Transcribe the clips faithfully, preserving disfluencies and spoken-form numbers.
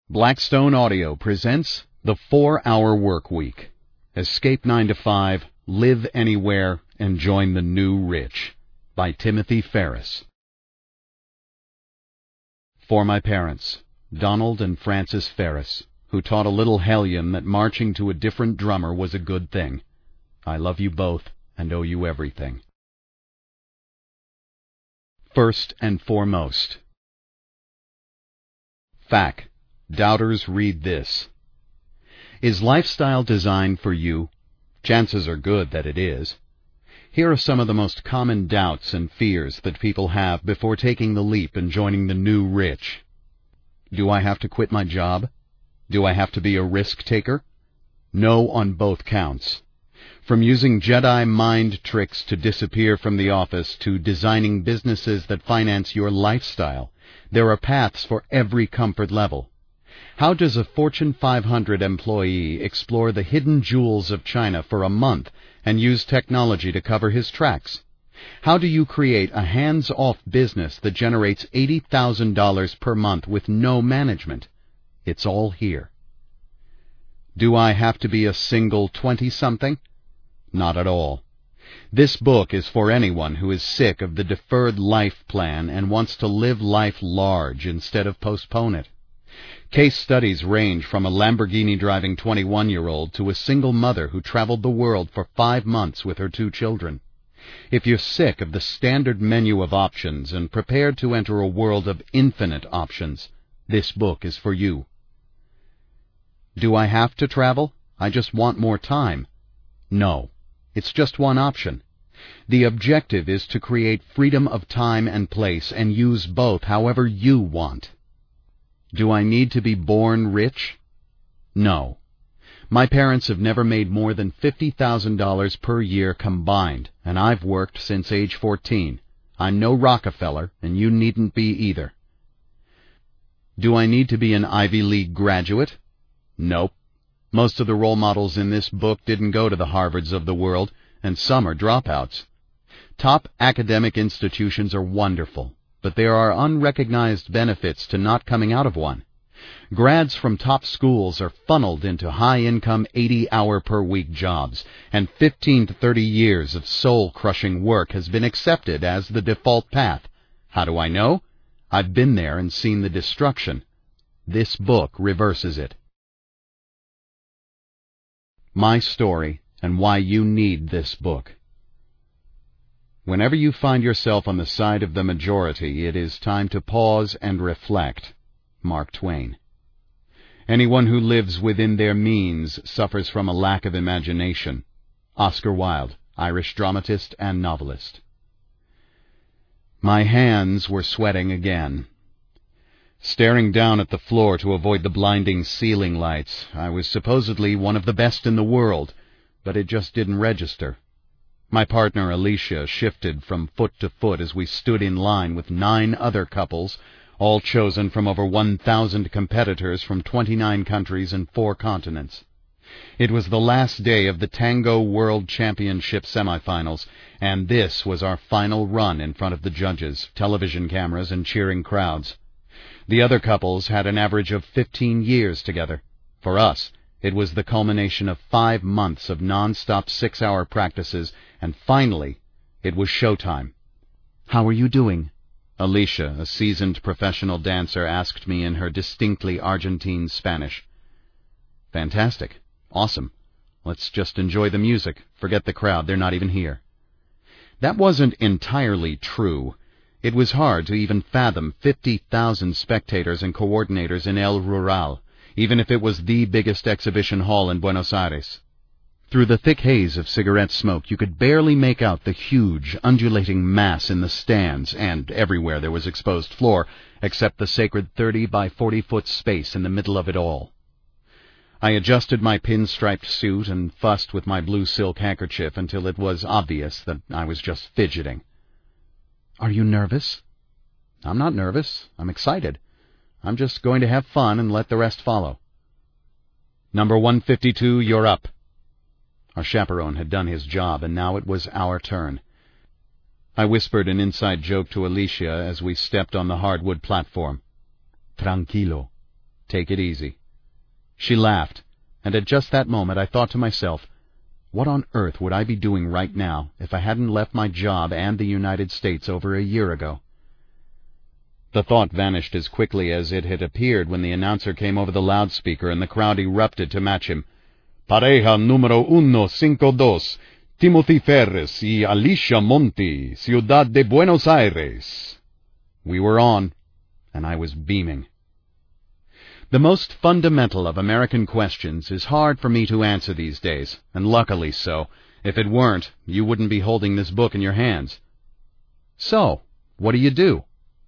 Blackstone Audio presents The Four-Hour Work Week. Escape nine to five, live anywhere, and join the new rich. By Timothy Ferriss. For my parents, Donald and Frances Ferriss, who taught a little hellion that marching to a different drummer was a good thing. I love you both and owe you everything. First and foremost. Fact. Doubters read this. Is lifestyle designed for you? Chances are good that it is. Here are some of the most common doubts and fears that people have before taking the leap and joining the new rich. Do I have to quit my job? Do I have to be a risk taker? No on both counts. From using Jedi mind tricks to disappear from the office to designing businesses that finance your lifestyle, there are paths for every comfort level. How does a Fortune five hundred employee explore the hidden jewels of China for a month and use technology to cover his tracks? How do you create a hands-off business that generates eighty thousand dollars per month with no management? It's all here. Do I have to be a single twenty-something? Not at all. This book is for anyone who is sick of the deferred life plan and wants to live life large instead of postpone it. Case studies range from a Lamborghini-driving twenty-one-year-old to a single mother who traveled the world for five months with her two children. If you're sick of the standard menu of options and prepared to enter a world of infinite options, this book is for you. Do I have to travel? I just want more time. No, it's just one option. The objective is to create freedom of time and place and use both however you want. Do I need to be born rich? No. My parents have never made more than fifty thousand dollars per year combined, and I've worked since age fourteen. I'm no Rockefeller, and you needn't be either. Do I need to be an Ivy League graduate? Nope. Most of the role models in this book didn't go to the Harvards of the world, and some are dropouts. Top academic institutions are wonderful, but there are unrecognized benefits to not coming out of one. Grads from top schools are funneled into high-income eighty-hour-per-week jobs, and fifteen to thirty years of soul-crushing work has been accepted as the default path. How do I know? I've been there and seen the destruction. This book reverses it. My story and why you need this book. Whenever you find yourself on the side of the majority, it is time to pause and reflect. Mark Twain. Anyone who lives within their means suffers from a lack of imagination. Oscar Wilde, Irish dramatist and novelist. My hands were sweating again. Staring down at the floor to avoid the blinding ceiling lights, I was supposedly one of the best in the world, but it just didn't register. My partner, Alicia, shifted from foot to foot as we stood in line with nine other couples, all chosen from over one thousand competitors from twenty-nine countries and four continents. It was the last day of the Tango World Championship semifinals, and this was our final run in front of the judges, television cameras, and cheering crowds. The other couples had an average of fifteen years together. For us, it was the culmination of five months of non-stop six-hour practices, and finally, it was showtime. "How are you doing?" Alicia, a seasoned professional dancer, asked me in her distinctly Argentine Spanish. "Fantastic. Awesome. Let's just enjoy the music. Forget the crowd. They're not even here." That wasn't entirely true. It was hard to even fathom fifty thousand spectators and coordinators in El Rural, even if it was the biggest exhibition hall in Buenos Aires. Through the thick haze of cigarette smoke, you could barely make out the huge, undulating mass in the stands, and everywhere there was exposed floor, except the sacred thirty by forty foot space in the middle of it all. I adjusted my pinstriped suit and fussed with my blue silk handkerchief until it was obvious that I was just fidgeting. "Are you nervous?" "I'm not nervous. I'm excited. I'm just going to have fun and let the rest follow." "Number one fifty-two, you're up." Our chaperone had done his job, and now it was our turn. I whispered an inside joke to Alicia as we stepped on the hardwood platform. "Tranquilo." Take it easy." She laughed, and at just that moment I thought to myself, what on earth would I be doing right now if I hadn't left my job and the United States over a year ago? The thought vanished as quickly as it had appeared when the announcer came over the loudspeaker and the crowd erupted to match him. "Pareja número uno cinco dos, Timothy Ferris y Alicia Monti, Ciudad de Buenos Aires." We were on, and I was beaming. The most fundamental of American questions is hard for me to answer these days, and luckily so. If it weren't, you wouldn't be holding this book in your hands. So, what do you do?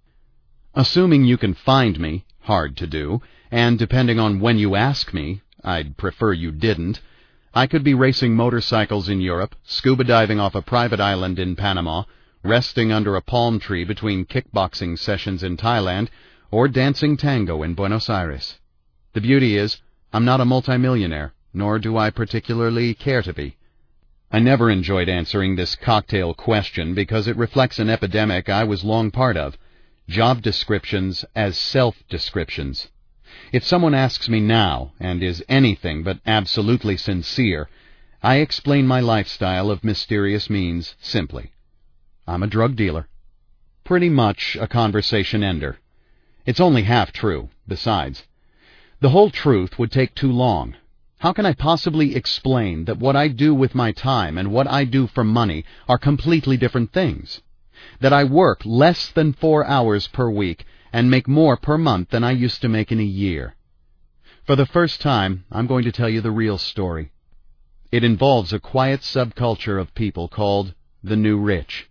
Assuming you can find me, hard to do, and depending on when you ask me, I'd prefer you didn't, I could be racing motorcycles in Europe, scuba diving off a private island in Panama, resting under a palm tree between kickboxing sessions in Thailand, or dancing tango in Buenos Aires. The beauty is, I'm not a multimillionaire, nor do I particularly care to be. I never enjoyed answering this cocktail question because it reflects an epidemic I was long part of, job descriptions as self-descriptions. If someone asks me now, and is anything but absolutely sincere, I explain my lifestyle of mysterious means simply. I'm a drug dealer. Pretty much a conversation ender. It's only half true, besides. The whole truth would take too long. How can I possibly explain that what I do with my time and what I do for money are completely different things? That I work less than four hours per week and make more per month than I used to make in a year? For the first time, I'm going to tell you the real story. It involves a quiet subculture of people called the New Rich.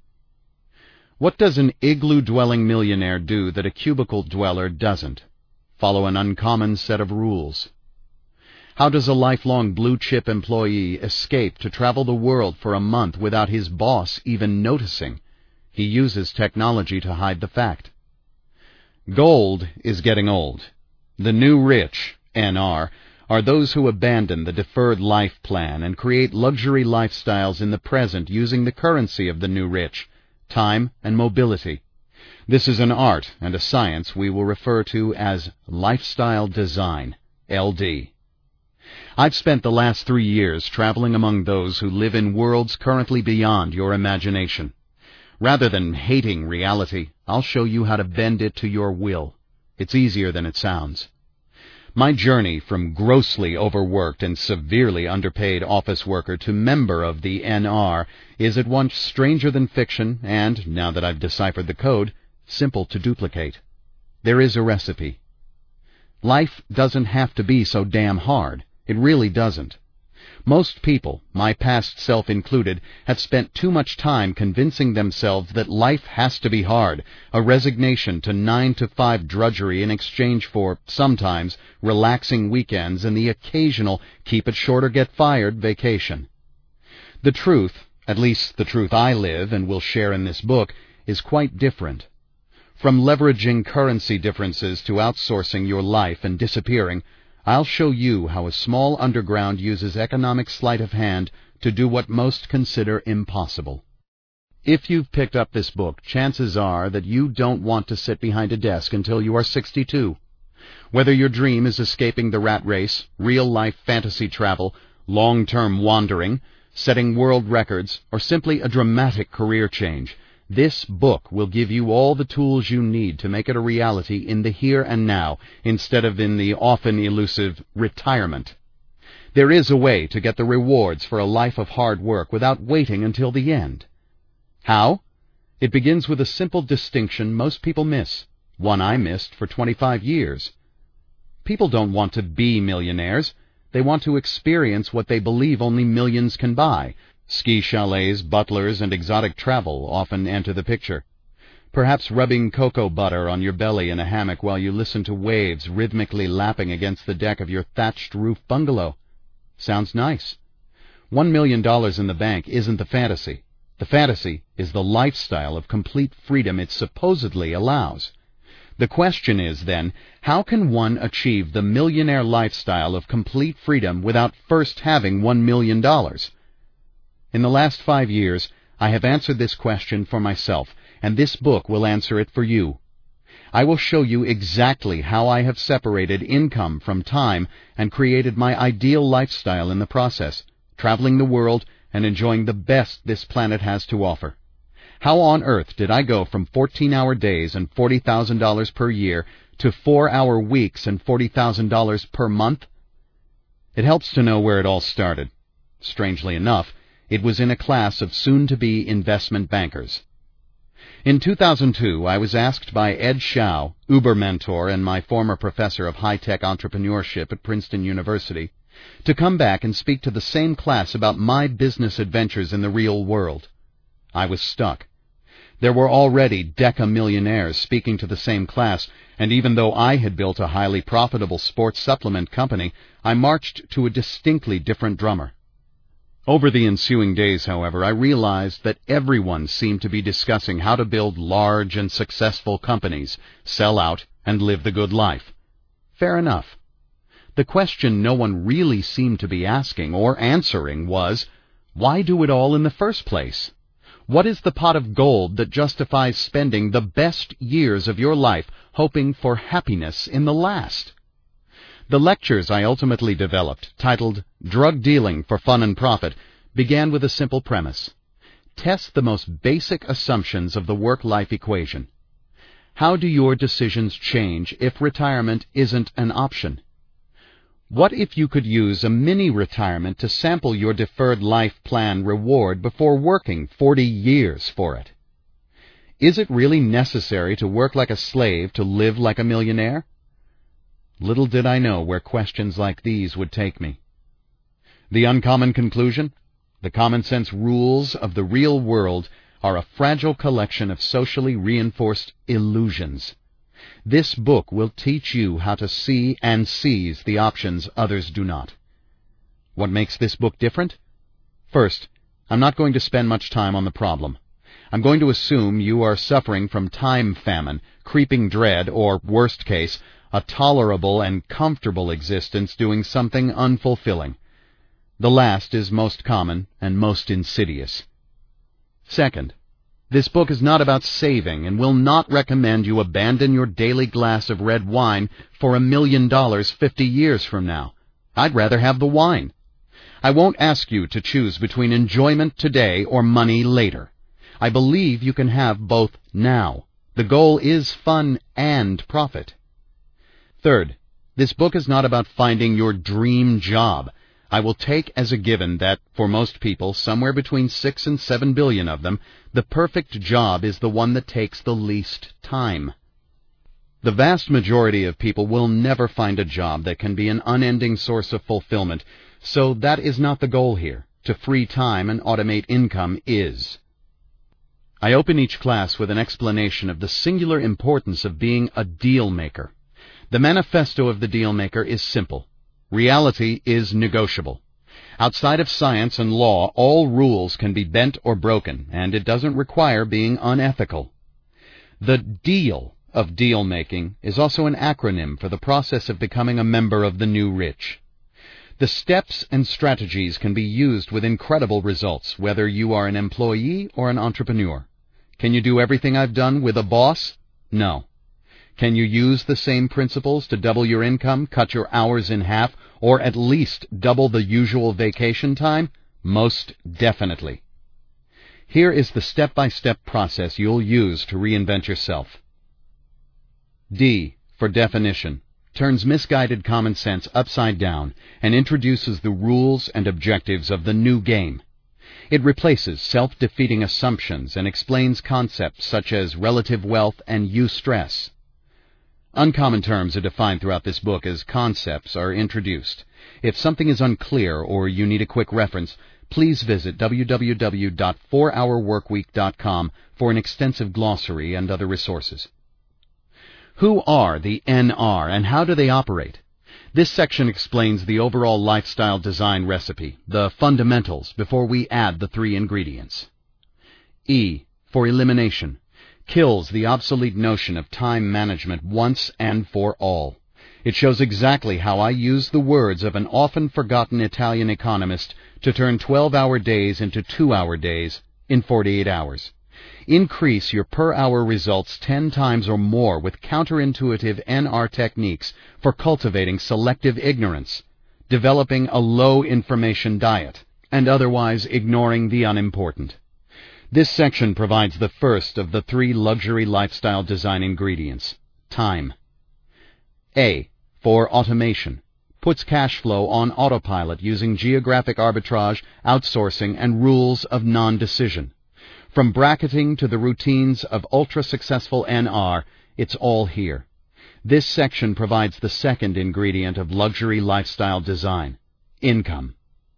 What does an igloo-dwelling millionaire do that a cubicle dweller doesn't? Follow an uncommon set of rules. How does a lifelong blue-chip employee escape to travel the world for a month without his boss even noticing? He uses technology to hide the fact. Gold is getting old. The New Rich, N R, are those who abandon the deferred life plan and create luxury lifestyles in the present using the currency of the New Rich, time and mobility. This is an art and a science we will refer to as lifestyle design, L D. I've spent the last three years traveling among those who live in worlds currently beyond your imagination. Rather than hating reality, I'll show you how to bend it to your will. It's easier than it sounds. My journey from grossly overworked and severely underpaid office worker to member of the N R is at once stranger than fiction and, now that I've deciphered the code, simple to duplicate. There is a recipe. Life doesn't have to be so damn hard. It really doesn't. Most people, my past self included, have spent too much time convincing themselves that life has to be hard, a resignation to nine to five drudgery in exchange for, sometimes, relaxing weekends and the occasional keep-it-short-or-get-fired vacation. The truth, at least the truth I live and will share in this book, is quite different. From leveraging currency differences to outsourcing your life and disappearing, I'll show you how a small underground uses economic sleight of hand to do what most consider impossible. If you've picked up this book, chances are that you don't want to sit behind a desk until you are sixty-two. Whether your dream is escaping the rat race, real-life fantasy travel, long-term wandering, setting world records, or simply a dramatic career change, this book will give you all the tools you need to make it a reality in the here and now, instead of in the often elusive retirement. There is a way to get the rewards for a life of hard work without waiting until the end. How? It begins with a simple distinction most people miss, one I missed for twenty-five years. People don't want to be millionaires. They want to experience what they believe only millions can buy. Ski chalets, butlers, and exotic travel often enter the picture. Perhaps rubbing cocoa butter on your belly in a hammock while you listen to waves rhythmically lapping against the deck of your thatched roof bungalow. Sounds nice. One million dollars in the bank isn't the fantasy. The fantasy is the lifestyle of complete freedom it supposedly allows. The question is, then, how can one achieve the millionaire lifestyle of complete freedom without first having one million dollars? In the last five years, I have answered this question for myself, and this book will answer it for you. I will show you exactly how I have separated income from time and created my ideal lifestyle in the process, traveling the world and enjoying the best this planet has to offer. How on earth did I go from fourteen-hour days and forty thousand dollars per year to four-hour weeks and forty thousand dollars per month? It helps to know where it all started. Strangely enough, it was in a class of soon-to-be investment bankers. In two thousand two, I was asked by Ed Hsiao, Uber mentor and my former professor of high-tech entrepreneurship at Princeton University, to come back and speak to the same class about my business adventures in the real world. I was stuck. There were already deca-millionaires speaking to the same class, and even though I had built a highly profitable sports supplement company, I marched to a distinctly different drummer. Over the ensuing days, however, I realized that everyone seemed to be discussing how to build large and successful companies, sell out, and live the good life. Fair enough. The question no one really seemed to be asking or answering was, why do it all in the first place? What is the pot of gold that justifies spending the best years of your life hoping for happiness in the last? The lectures I ultimately developed, titled Drug Dealing for Fun and Profit, began with a simple premise. Test the most basic assumptions of the work-life equation. How do your decisions change if retirement isn't an option? What if you could use a mini-retirement to sample your deferred life plan reward before working forty years for it? Is it really necessary to work like a slave to live like a millionaire? Little did I know where questions like these would take me. The uncommon conclusion? The common-sense rules of the real world are a fragile collection of socially reinforced illusions. This book will teach you how to see and seize the options others do not. What makes this book different? First, I'm not going to spend much time on the problem. I'm going to assume you are suffering from time famine, creeping dread, or, worst case, a tolerable and comfortable existence doing something unfulfilling. The last is most common and most insidious. Second, this book is not about saving and will not recommend you abandon your daily glass of red wine for a million dollars fifty years from now. I'd rather have the wine. I won't ask you to choose between enjoyment today or money later. I believe you can have both now. The goal is fun and profit. Third, this book is not about finding your dream job. I will take as a given that, for most people, somewhere between six and seven billion of them, the perfect job is the one that takes the least time. The vast majority of people will never find a job that can be an unending source of fulfillment, so that is not the goal here. To free time and automate income is. I open each class with an explanation of the singular importance of being a deal maker. The manifesto of the deal maker is simple. Reality is negotiable. Outside of science and law, all rules can be bent or broken, and it doesn't require being unethical. The deal of deal-making is also an acronym for the process of becoming a member of the new rich. The steps and strategies can be used with incredible results, whether you are an employee or an entrepreneur. Can you do everything I've done with a boss? No. Can you use the same principles to double your income, cut your hours in half, or at least double the usual vacation time? Most definitely. Here is the step-by-step process you'll use to reinvent yourself. D, for definition, turns misguided common sense upside down and introduces the rules and objectives of the new game. It replaces self-defeating assumptions and explains concepts such as relative wealth and eustress. Uncommon terms are defined throughout this book as concepts are introduced. If something is unclear or you need a quick reference, please visit w w w dot four hour work week dot com for an extensive glossary and other resources. Who are the N R and how do they operate? This section explains the overall lifestyle design recipe, the fundamentals, before we add the three ingredients. E, for elimination. Kills the obsolete notion of time management once and for all. It shows exactly how I use the words of an often forgotten Italian economist to turn twelve-hour days into two-hour days in forty-eight hours. Increase your per-hour results ten times or more with counterintuitive N R techniques for cultivating selective ignorance, developing a low-information diet, and otherwise ignoring the unimportant. This section provides the first of the three luxury lifestyle design ingredients: time. A. For automation. Puts cash flow on autopilot using geographic arbitrage, outsourcing, and rules of non-decision. From bracketing to the routines of ultra-successful N R, it's all here. This section provides the second ingredient of luxury lifestyle design: income.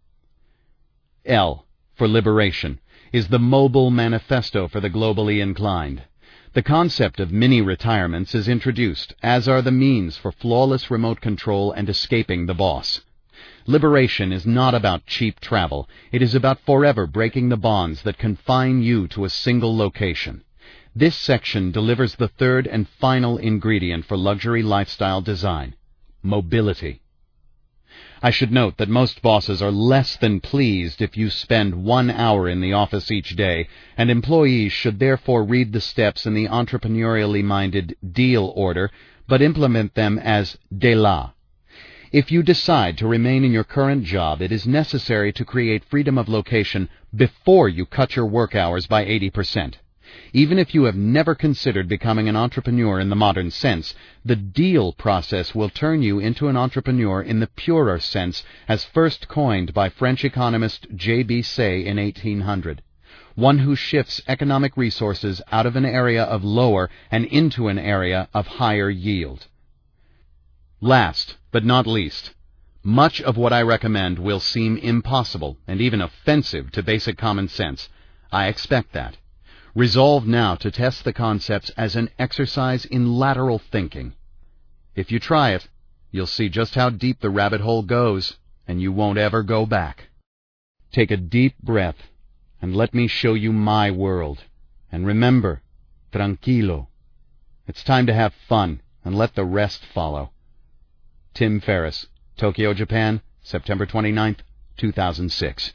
L. For liberation. Is the mobile manifesto for the globally inclined. The concept of mini-retirements is introduced, as are the means for flawless remote control and escaping the boss. Liberation is not about cheap travel. It is about forever breaking the bonds that confine you to a single location. This section delivers the third and final ingredient for luxury lifestyle design: mobility. I should note that most bosses are less than pleased if you spend one hour in the office each day, and employees should therefore read the steps in the entrepreneurially minded deal order, but implement them as de la. If you decide to remain in your current job, it is necessary to create freedom of location before you cut your work hours by eighty percent. Even if you have never considered becoming an entrepreneur in the modern sense, the deal process will turn you into an entrepreneur in the purer sense, as first coined by French economist J B Say in eighteen hundred. One who shifts economic resources out of an area of lower and into an area of higher yield. Last, but not least, much of what I recommend will seem impossible and even offensive to basic common sense. I expect that. Resolve now to test the concepts as an exercise in lateral thinking. If you try it, you'll see just how deep the rabbit hole goes, and you won't ever go back. Take a deep breath, and let me show you my world. And remember, tranquilo. It's time to have fun, and let the rest follow. Tim Ferriss, Tokyo, Japan, September twenty-ninth, two thousand six.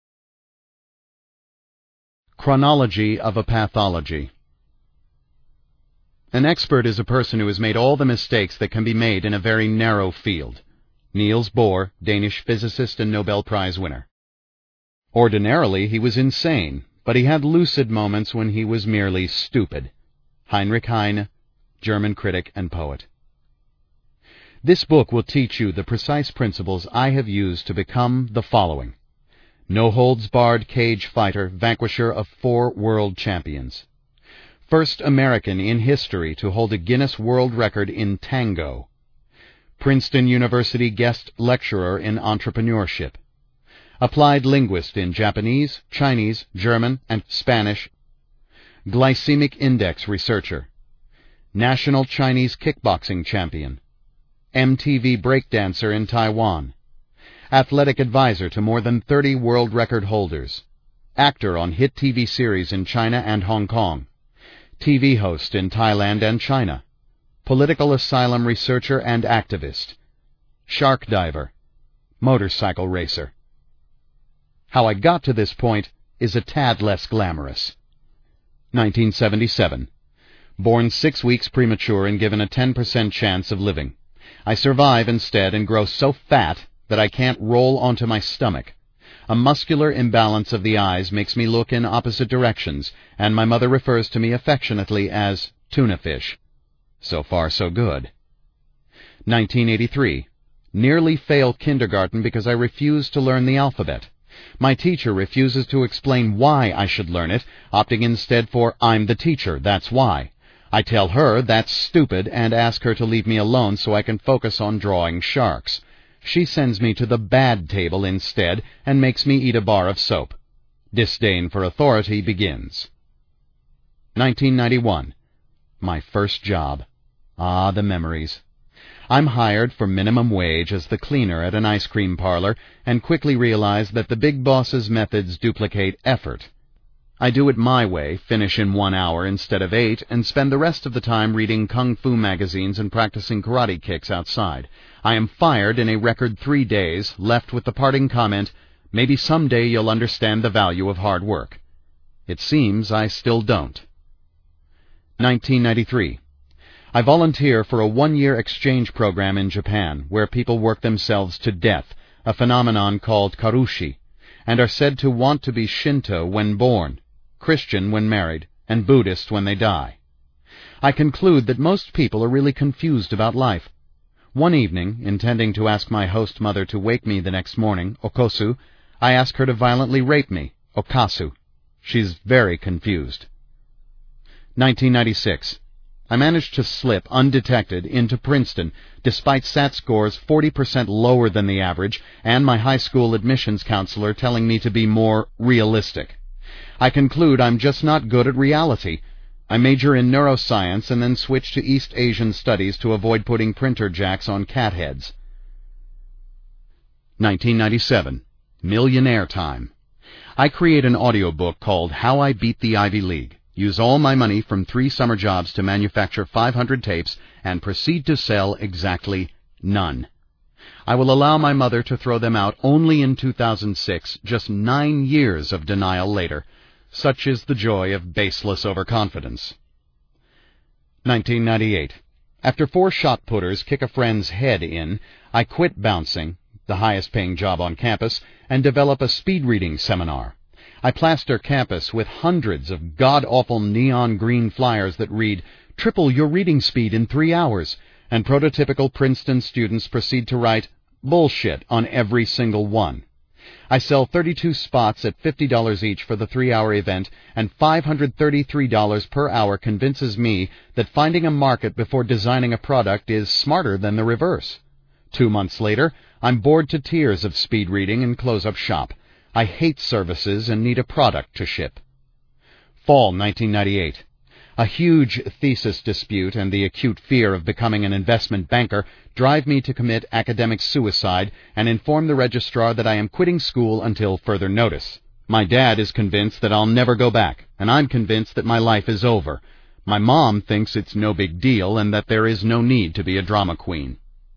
Chronology of a pathology. An expert is a person who has made all the mistakes that can be made in a very narrow field. Niels Bohr, Danish physicist and Nobel Prize winner. Ordinarily, he was insane, but he had lucid moments when he was merely stupid. Heinrich Heine, German critic and poet. This book will teach you the precise principles I have used to become the following: no-holds-barred cage fighter, vanquisher of four world champions. First American in history to hold a Guinness World Record in tango. Princeton University guest lecturer in entrepreneurship. Applied linguist in Japanese, Chinese, German, and Spanish. Glycemic index researcher. National Chinese kickboxing champion. M T V breakdancer in Taiwan. Athletic advisor to more than thirty world record holders. Actor on hit T V series in China and Hong Kong. T V host in Thailand and China. Political asylum researcher and activist. Shark diver. Motorcycle racer. How I got to this point is a tad less glamorous. nineteen seventy-seven. Born six weeks premature and given a ten percent chance of living. I survive instead and grow so fat that I can't roll onto my stomach. A muscular imbalance of the eyes makes me look in opposite directions, and my mother refers to me affectionately as tuna fish. So far, so good. nineteen eighty-three. Nearly fail kindergarten because I refuse to learn the alphabet. My teacher refuses to explain why I should learn it, opting instead for "I'm the teacher, that's why." I tell her that's stupid and ask her to leave me alone so I can focus on drawing sharks. She sends me to the bad table instead and makes me eat a bar of soap. Disdain for authority begins. nineteen ninety-one. My first job. Ah, the memories. I'm hired for minimum wage as the cleaner at an ice cream parlor and quickly realize that the big boss's methods duplicate effort. I do it my way, finish in one hour instead of eight, and spend the rest of the time reading kung fu magazines and practicing karate kicks outside. I am fired in a record three days, left with the parting comment, "Maybe someday you'll understand the value of hard work." It seems I still don't. nineteen ninety-three. I volunteer for a one-year exchange program in Japan where people work themselves to death, a phenomenon called karushi, and are said to want to be Shinto when born, Christian when married, and Buddhist when they die. I conclude that most people are really confused about life. One evening, intending to ask my host mother to wake me the next morning, okosu, I ask her to violently rape me, okasu. She's very confused. nineteen ninety-six. I managed to slip undetected into Princeton, despite S A T scores forty percent lower than the average and my high school admissions counselor telling me to be more realistic. I conclude I'm just not good at reality. I major in neuroscience and then switch to East Asian studies to avoid putting printer jacks on cat heads. nineteen ninety-seven. Millionaire time. I create an audiobook called How I Beat the Ivy League. Use all my money from three summer jobs to manufacture five hundred tapes and proceed to sell exactly none. I will allow my mother to throw them out only in two thousand six, just nine years of denial later. Such is the joy of baseless overconfidence. nineteen ninety-eight. After four shot putters kick a friend's head in, I quit bouncing, the highest-paying job on campus, and develop a speed reading seminar. I plaster campus with hundreds of god-awful neon green flyers that read, "Triple your reading speed in three hours," and prototypical Princeton students proceed to write bullshit on every single one. I sell thirty-two spots at fifty dollars each for the three-hour event, and five hundred thirty-three dollars per hour convinces me that finding a market before designing a product is smarter than the reverse. Two months later, I'm bored to tears of speed reading and close up shop. I hate services and need a product to ship. Fall nineteen ninety-eight. A huge thesis dispute and the acute fear of becoming an investment banker drive me to commit academic suicide and inform the registrar that I am quitting school until further notice. My dad is convinced that I'll never go back, and I'm convinced that my life is over. My mom thinks it's no big deal and that there is no need to be a drama queen.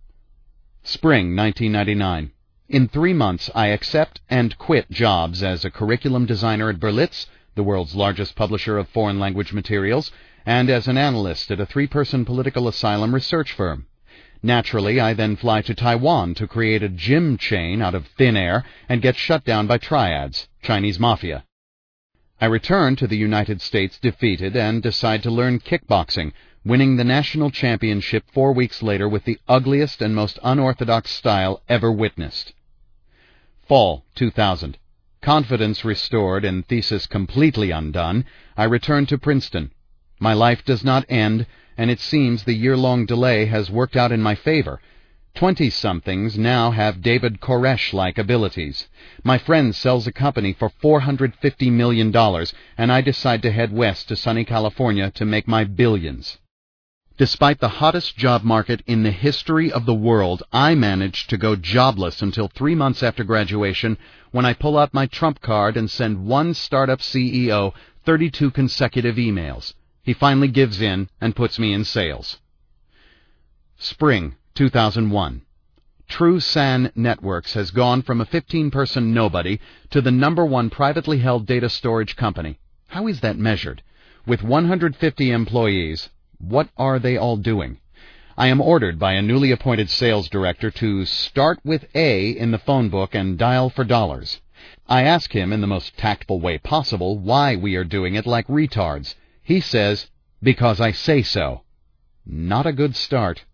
Spring nineteen ninety-nine. In three months, I accept and quit jobs as a curriculum designer at Berlitz, the world's largest publisher of foreign language materials, and as an analyst at a three-person political asylum research firm. Naturally, I then fly to Taiwan to create a gym chain out of thin air and get shut down by triads, Chinese mafia. I return to the United States defeated and decide to learn kickboxing, winning the national championship four weeks later with the ugliest and most unorthodox style ever witnessed. Fall two thousand. Confidence restored and thesis completely undone, I return to Princeton. My life does not end, and it seems the year-long delay has worked out in my favor. Twenty-somethings now have David Koresh-like abilities. My friend sells a company for four hundred fifty million dollars, and I decide to head west to sunny California to make my billions. Despite the hottest job market in the history of the world, I managed to go jobless until three months after graduation, when I pull out my trump card and send one startup C E O thirty-two consecutive emails. He finally gives in and puts me in sales. Spring two thousand one. TrueSAN Networks has gone from a fifteen-person nobody to the number one privately held data storage company. How is that measured? With one hundred fifty employees, what are they all doing? I am ordered by a newly appointed sales director to start with A in the phone book and dial for dollars. I ask him in the most tactful way possible why we are doing it like retards. He says, "Because I say so." Not a good start.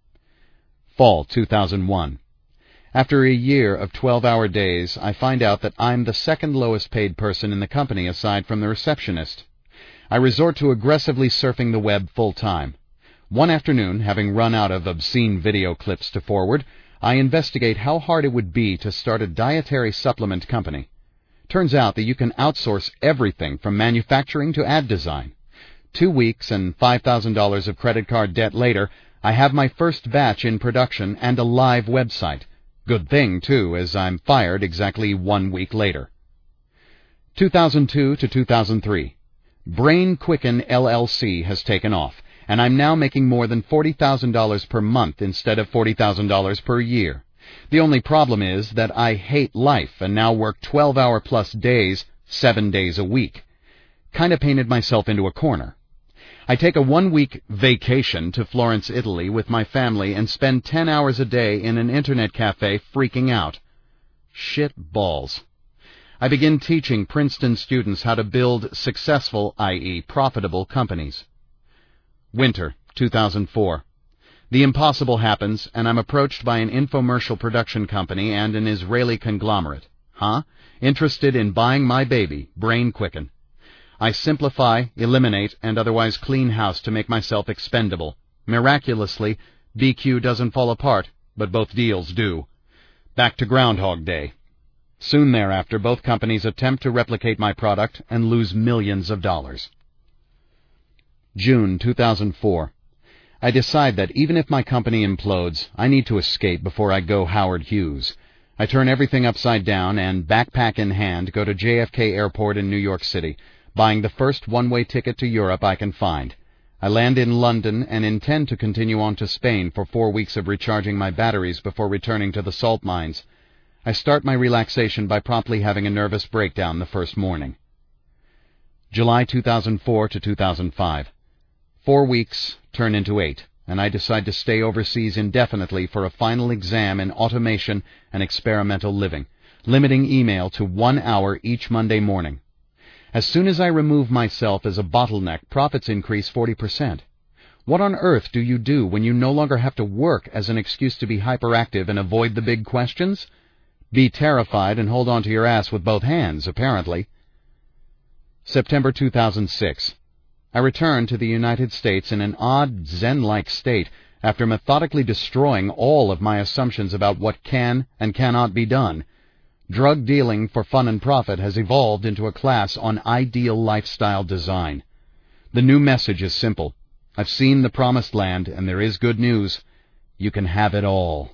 Fall two thousand one. After a year of twelve-hour days, I find out that I'm the second lowest paid person in the company aside from the receptionist. I resort to aggressively surfing the web full-time. One afternoon, having run out of obscene video clips to forward, I investigate how hard it would be to start a dietary supplement company. Turns out that you can outsource everything from manufacturing to ad design. Two weeks and five thousand dollars of credit card debt later, I have my first batch in production and a live website. Good thing, too, as I'm fired exactly one week later. two thousand two to two thousand three. Brain Quicken L L C has taken off, and I'm now making more than forty thousand dollars per month instead of forty thousand dollars per year. The only problem is that I hate life and now work twelve-hour-plus days, seven days a week. Kinda painted myself into a corner. I take a one-week vacation to Florence, Italy with my family and spend ten hours a day in an internet cafe freaking out. Shit balls. I begin teaching Princeton students how to build successful, that is profitable, companies. Winter, two thousand four. The impossible happens, and I'm approached by an infomercial production company and an Israeli conglomerate. Huh? Interested in buying my baby, Brain Quicken. I simplify, eliminate, and otherwise clean house to make myself expendable. Miraculously, B Q doesn't fall apart, but both deals do. Back to Groundhog Day. Soon thereafter, both companies attempt to replicate my product and lose millions of dollars. June two thousand four. I decide that even if my company implodes, I need to escape before I go Howard Hughes. I turn everything upside down and, backpack in hand, go to J F K Airport in New York City, buying the first one-way ticket to Europe I can find. I land in London and intend to continue on to Spain for four weeks of recharging my batteries before returning to the salt mines. I start my relaxation by promptly having a nervous breakdown the first morning. July two thousand four to two thousand five. Four weeks turn into eight, and I decide to stay overseas indefinitely for a final exam in automation and experimental living, limiting email to one hour each Monday morning. As soon as I remove myself as a bottleneck, profits increase forty percent. What on earth do you do when you no longer have to work as an excuse to be hyperactive and avoid the big questions? Be terrified and hold on to your ass with both hands, apparently. September two thousand six. I return to the United States in an odd, zen-like state after methodically destroying all of my assumptions about what can and cannot be done. Drug dealing for fun and profit has evolved into a class on ideal lifestyle design. The new message is simple. I've seen the promised land, and there is good news. You can have it all.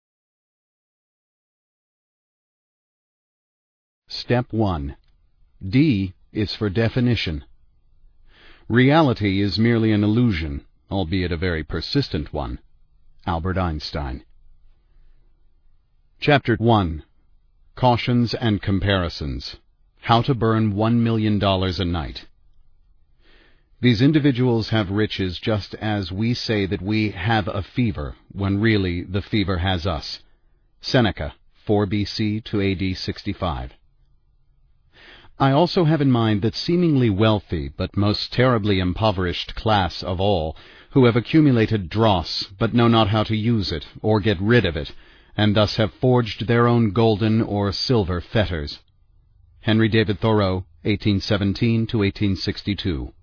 Step one. D is for definition. Reality is merely an illusion, albeit a very persistent one. Albert Einstein. Chapter one. Cautions and Comparisons. How to Burn One Million Dollars a Night. These individuals have riches just as we say that we have a fever, when really the fever has us. Seneca, four B C to A D sixty-five. I also have in mind that seemingly wealthy but most terribly impoverished class of all, who have accumulated dross but know not how to use it or get rid of it, and thus have forged their own golden or silver fetters. Henry David Thoreau, eighteen seventeen to eighteen sixty-two.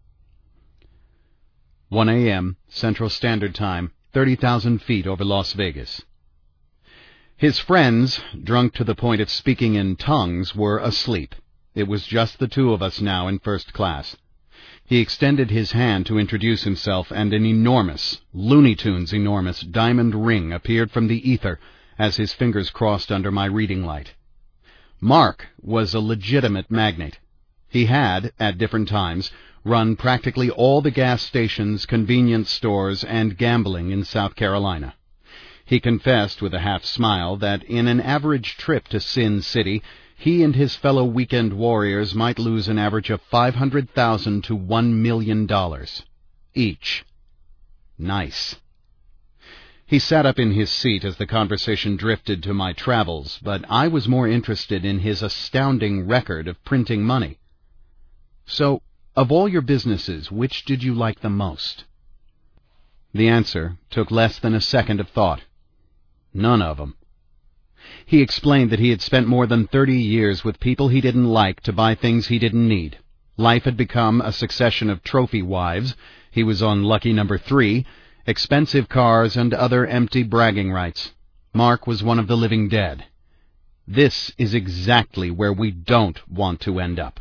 one A M Central Standard Time, thirty thousand feet over Las Vegas. His friends, drunk to the point of speaking in tongues, were asleep. It was just the two of us now in first class. He extended his hand to introduce himself, and an enormous, Looney Tunes enormous, diamond ring appeared from the ether as his fingers crossed under my reading light. Mark was a legitimate magnate. He had, at different times, run practically all the gas stations, convenience stores, and gambling in South Carolina. He confessed with a half-smile that in an average trip to Sin City, he and his fellow weekend warriors might lose an average of five hundred thousand dollars to one million dollars each. Nice. He sat up in his seat as the conversation drifted to my travels, but I was more interested in his astounding record of printing money. So, of all your businesses, which did you like the most? The answer took less than a second of thought. None of them. He explained that he had spent more than thirty years with people he didn't like to buy things he didn't need. Life had become a succession of trophy wives. He was on lucky number three, expensive cars, and other empty bragging rights. Mark was one of the living dead. This is exactly where we don't want to end up.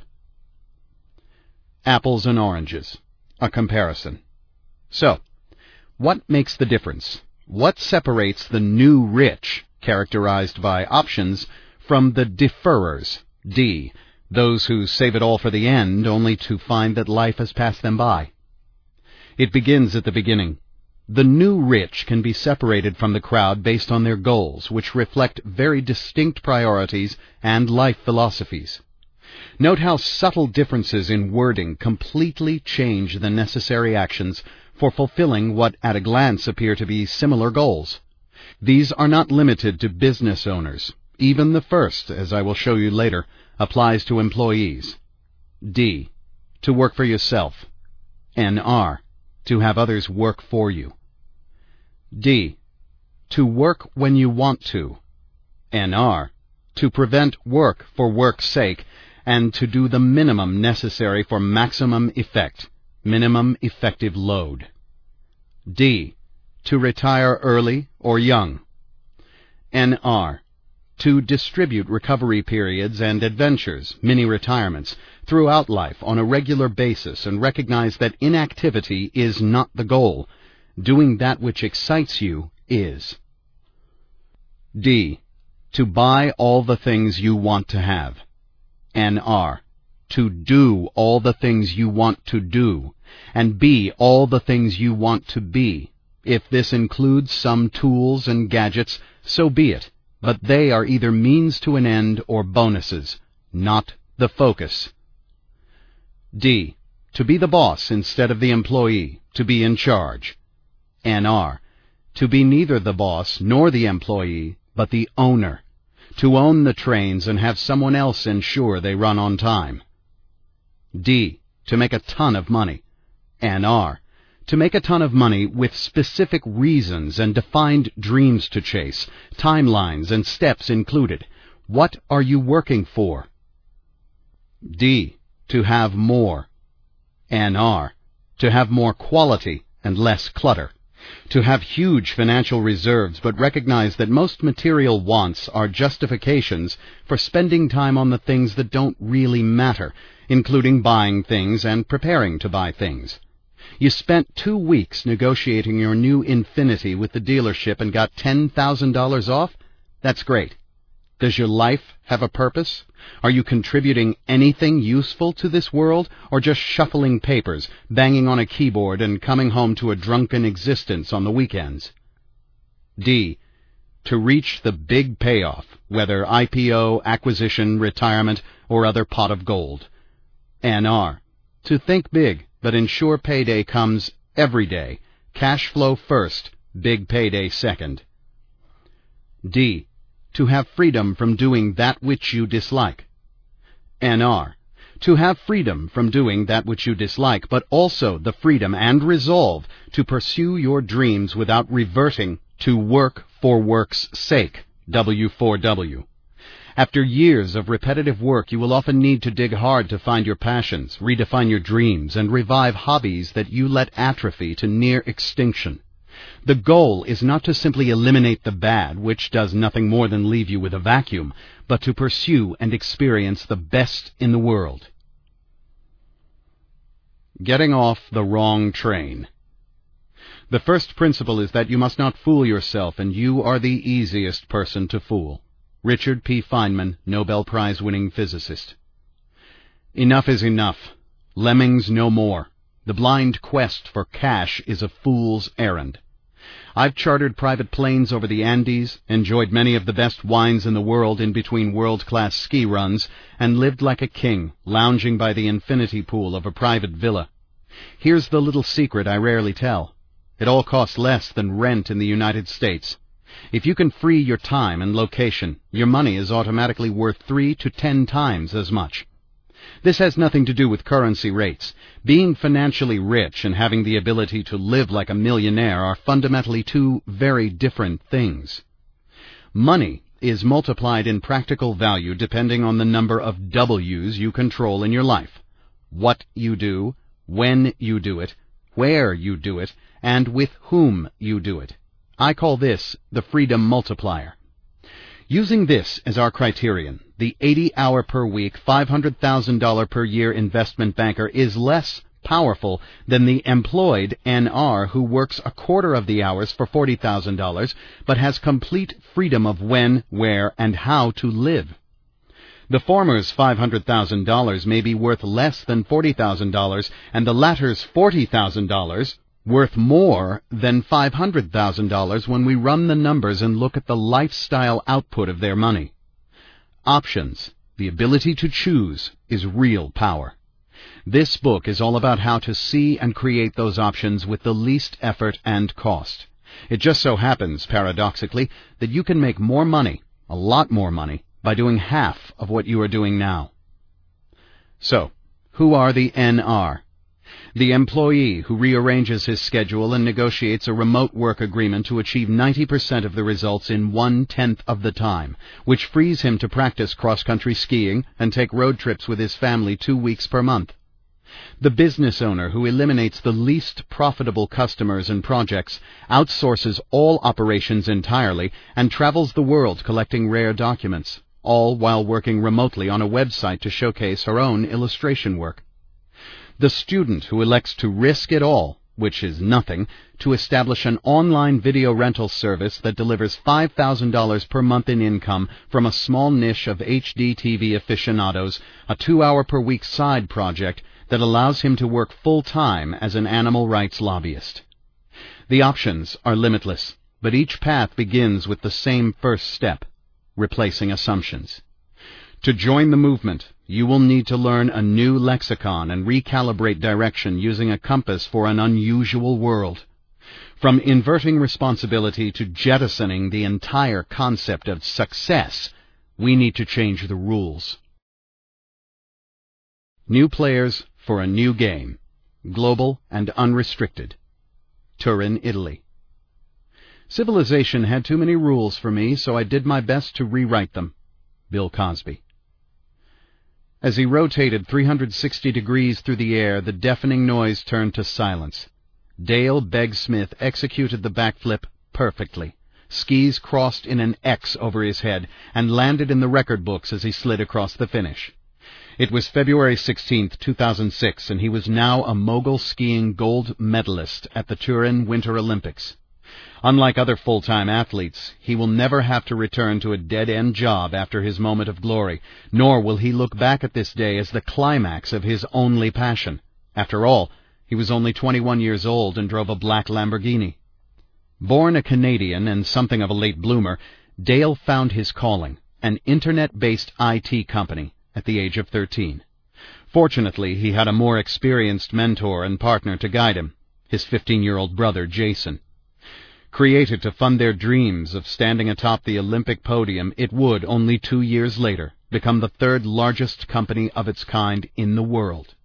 Apples and oranges. A comparison. So, what makes the difference? What separates the new rich, characterized by options, from the deferrers, D, those who save it all for the end only to find that life has passed them by? It begins at the beginning. The new rich can be separated from the crowd based on their goals, which reflect very distinct priorities and life philosophies. Note how subtle differences in wording completely change the necessary actions for fulfilling what at a glance appear to be similar goals. These are not limited to business owners. Even the first, as I will show you later, applies to employees. D. To work for yourself. N R. To have others work for you. D. To work when you want to. N R. To prevent work for work's sake and to do the minimum necessary for maximum effect, minimum effective load. D. To retire early or young. N R. To distribute recovery periods and adventures, mini-retirements, throughout life on a regular basis and recognize that inactivity is not the goal. Doing that which excites you is. D. To buy all the things you want to have. N R. To do all the things you want to do, and be all the things you want to be. If this includes some tools and gadgets, so be it, but they are either means to an end or bonuses, not the focus. D. To be the boss instead of the employee, to be in charge. N R. To be neither the boss nor the employee, but the owner. To own the trains and have someone else ensure they run on time. D. To make a ton of money. N R. To make a ton of money with specific reasons and defined dreams to chase, timelines and steps included. What are you working for? D. To have more. N R. To have more quality and less clutter. To have huge financial reserves, but recognize that most material wants are justifications for spending time on the things that don't really matter, including buying things and preparing to buy things. You spent two weeks negotiating your new Infiniti with the dealership and got ten thousand dollars off? That's great. Does your life have a purpose? Are you contributing anything useful to this world, or just shuffling papers, banging on a keyboard, and coming home to a drunken existence on the weekends? D. To reach the big payoff, whether I P O, acquisition, retirement, or other pot of gold. N R. To think big, but ensure payday comes every day. Cash flow first, big payday second. D. To have freedom from doing that which you dislike. N R. To have freedom from doing that which you dislike, but also the freedom and resolve to pursue your dreams without reverting to work for work's sake, W four W. After years of repetitive work, you will often need to dig hard to find your passions, redefine your dreams, and revive hobbies that you let atrophy to near extinction. The goal is not to simply eliminate the bad, which does nothing more than leave you with a vacuum, but to pursue and experience the best in the world. Getting off the wrong train. The first principle is that you must not fool yourself, and you are the easiest person to fool. Richard P. Feynman, Nobel Prize-winning physicist. Enough is enough. Lemmings no more. The blind quest for cash is a fool's errand. I've chartered private planes over the Andes, enjoyed many of the best wines in the world in between world-class ski runs, and lived like a king, lounging by the infinity pool of a private villa. Here's the little secret I rarely tell. It all costs less than rent in the United States. If you can free your time and location, your money is automatically worth three to ten times as much. This has nothing to do with currency rates. Being financially rich and having the ability to live like a millionaire are fundamentally two very different things. Money is multiplied in practical value depending on the number of W's you control in your life. What you do, when you do it, where you do it, and with whom you do it. I call this the freedom multiplier. Using this as our criterion, the eighty hour per week, five hundred thousand dollars per year investment banker is less powerful than the employed N R who works a quarter of the hours for forty thousand dollars but has complete freedom of when, where, and how to live. The former's five hundred thousand dollars may be worth less than forty thousand dollars, and the latter's forty thousand dollars worth more than five hundred thousand dollars when we run the numbers and look at the lifestyle output of their money. Options. The ability to choose is real power. This book is all about how to see and create those options with the least effort and cost. It just so happens, paradoxically, that you can make more money, a lot more money, by doing half of what you are doing now. So, who are the N R? The employee who rearranges his schedule and negotiates a remote work agreement to achieve ninety percent of the results in one-tenth of the time, which frees him to practice cross-country skiing and take road trips with his family two weeks per month. The business owner who eliminates the least profitable customers and projects, outsources all operations entirely, and travels the world collecting rare documents, all while working remotely on a website to showcase her own illustration work. The student who elects to risk it all, which is nothing, to establish an online video rental service that delivers five thousand dollars per month in income from a small niche of H D T V aficionados, a two-hour per week side project that allows him to work full-time as an animal rights lobbyist. The options are limitless, but each path begins with the same first step, replacing assumptions. To join the movement, you will need to learn a new lexicon and recalibrate direction using a compass for an unusual world. From inverting responsibility to jettisoning the entire concept of success, we need to change the rules. New players for a new game, global and unrestricted. Turin, Italy. Civilization had too many rules for me, so I did my best to rewrite them. Bill Cosby. As he rotated three hundred sixty degrees through the air, the deafening noise turned to silence. Dale Begg Smith executed the backflip perfectly. Skis crossed in an X over his head and landed in the record books as he slid across the finish. It was February sixteenth, two thousand six, and he was now a mogul skiing gold medalist at the Turin Winter Olympics. Unlike other full-time athletes, he will never have to return to a dead-end job after his moment of glory, nor will he look back at this day as the climax of his only passion. After all, he was only twenty-one years old and drove a black Lamborghini. Born a Canadian and something of a late bloomer, Dale found his calling, an internet-based I T company, at the age of thirteen. Fortunately, he had a more experienced mentor and partner to guide him, his fifteen-year-old brother, Jason. Created to fund their dreams of standing atop the Olympic podium, it would, only two years later, become the third largest company of its kind in the world.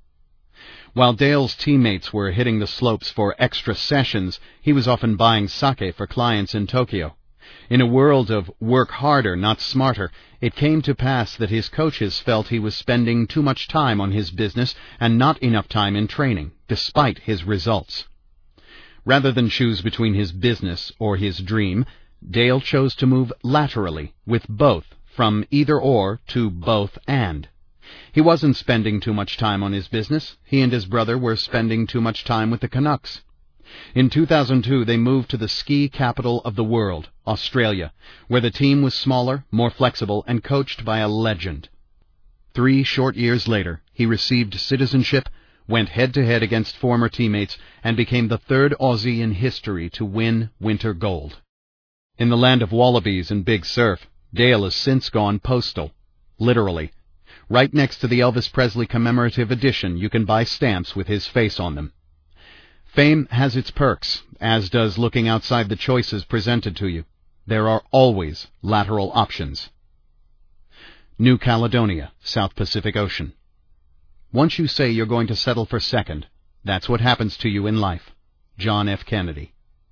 While Dale's teammates were hitting the slopes for extra sessions, he was often buying sake for clients in Tokyo. In a world of work harder, not smarter, it came to pass that his coaches felt he was spending too much time on his business and not enough time in training, despite his results. Rather than choose between his business or his dream, Dale chose to move laterally, with both, from either-or to both-and. He wasn't spending too much time on his business. He and his brother were spending too much time with the Canucks. In two thousand two, they moved to the ski capital of the world, Australia, where the team was smaller, more flexible, and coached by a legend. Three short years later, he received citizenship, went head-to-head against former teammates, and became the third Aussie in history to win winter gold. In the land of wallabies and big surf, Dale has since gone postal, literally. Right next to the Elvis Presley commemorative edition, you can buy stamps with his face on them. Fame has its perks, as does looking outside the choices presented to you. There are always lateral options. New Caledonia, South Pacific Ocean. Once you say you're going to settle for second, that's what happens to you in life. John F. Kennedy.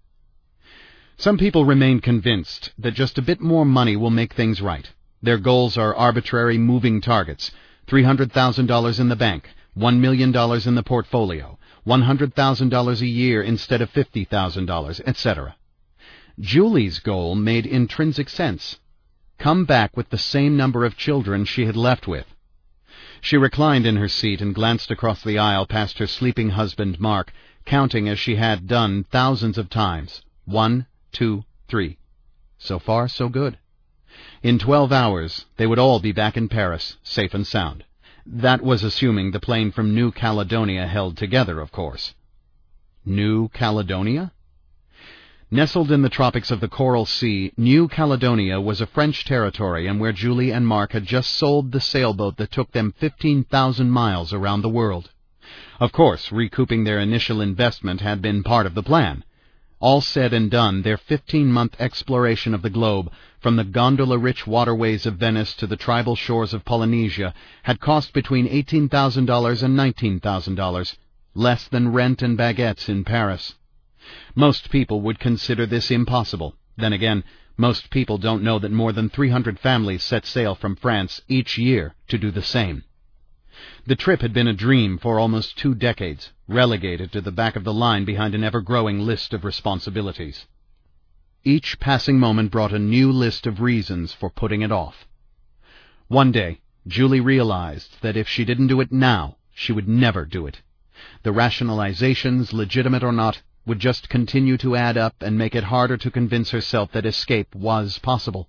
Some people remain convinced that just a bit more money will make things right. Their goals are arbitrary moving targets, three hundred thousand dollars in the bank, one million dollars in the portfolio, one hundred thousand dollars a year instead of fifty thousand dollars, et cetera. Julie's goal made intrinsic sense. Come back with the same number of children she had left with. She reclined in her seat and glanced across the aisle past her sleeping husband, Mark, counting as she had done thousands of times. One, two, three. So far, so good. In twelve hours, they would all be back in Paris, safe and sound. That was assuming the plane from New Caledonia held together, of course. New Caledonia? Nestled in the tropics of the Coral Sea, New Caledonia was a French territory and where Julie and Mark had just sold the sailboat that took them fifteen thousand miles around the world. Of course, recouping their initial investment had been part of the plan. All said and done, their fifteen-month exploration of the globe, from the gondola-rich waterways of Venice to the tribal shores of Polynesia, had cost between eighteen thousand dollars and nineteen thousand dollars, less than rent and baguettes in Paris. Most people would consider this impossible. Then again, most people don't know that more than three hundred families set sail from France each year to do the same. The trip had been a dream for almost two decades, relegated to the back of the line behind an ever-growing list of responsibilities. Each passing moment brought a new list of reasons for putting it off. One day, Julie realized that if she didn't do it now, she would never do it. The rationalizations, legitimate or not, would just continue to add up and make it harder to convince herself that escape was possible.